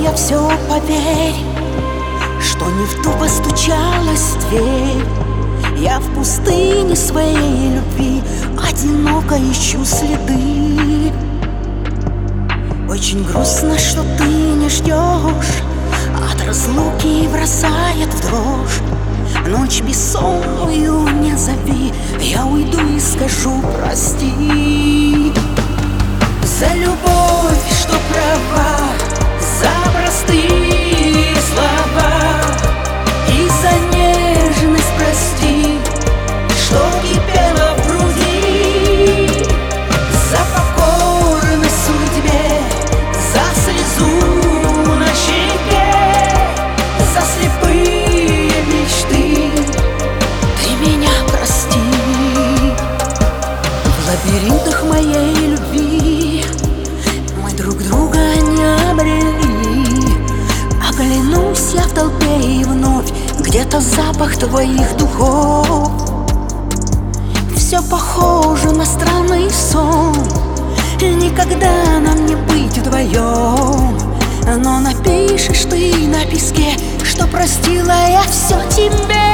я все поверь, что не в ту постучалась дверь. Я в пустыне своей любви одиноко ищу следы. Очень грустно, что ты не ждешь, от разлуки бросает в дрожь. Ночь бессонную не зови, я уйду и скажу прости. За любовь, что права, за простые слова и за нежность прости, что кипела в груди. За покорность судьбе, за слезу на щеке, за слепые мечты ты меня прости. В лабиринтах моей любви мы друг друга не обрели. Оглянусь я в толпе и вновь где-то запах твоих духов. Все похоже на странный сон, никогда нам не быть вдвоем. Но напишешь ты на песке, что простила я все тебе.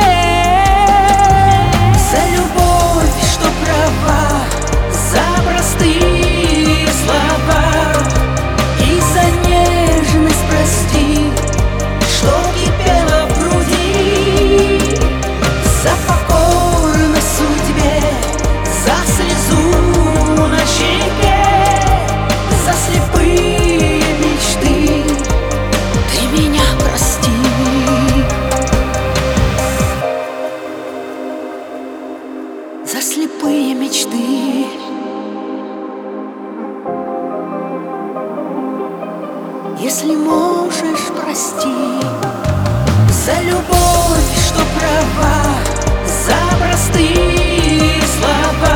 За любовь, что права, за простые слова и за нежность прости, что кипела в груди. За покорность судьбе, за слезу на щеке, за слепые мечты ты меня прости. За слепые мечты. Если можешь, прости. За любовь, что права, за простые слова